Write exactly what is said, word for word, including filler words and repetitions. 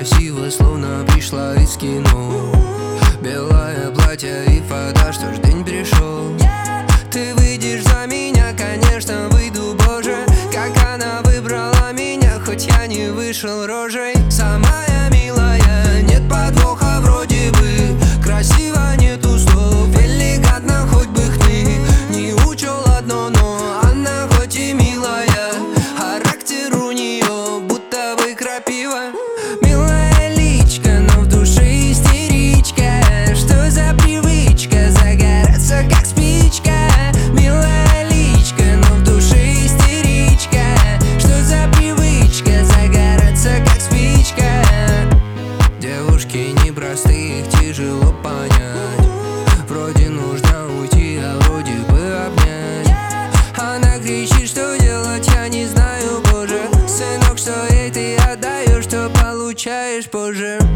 красиво, словно пришла из кино. Белое платье и фото, что ж день пришел. Ты выйдешь за меня, конечно, выйду, боже. Как она выбрала меня, хоть я не вышел рожей. Самая милая, нет подвоха вроде бы. Красиво, нету слов, элегантно, хоть бы хны. Не учел одно, но она хоть и милая, характер у нее будто бы крапива. Милая личка, но в душе истеричка. Что за привычка загораться как спичка? Милая личка, но в душе истеричка. Что за привычка загораться как спичка? Девушки непростые, их тяжело понять. Вроде нужно уйти, а вроде бы обнять. Она кричит, что делать, я не знаю, боже. Сынок, что ей ты отдаешь, что получаешь позже.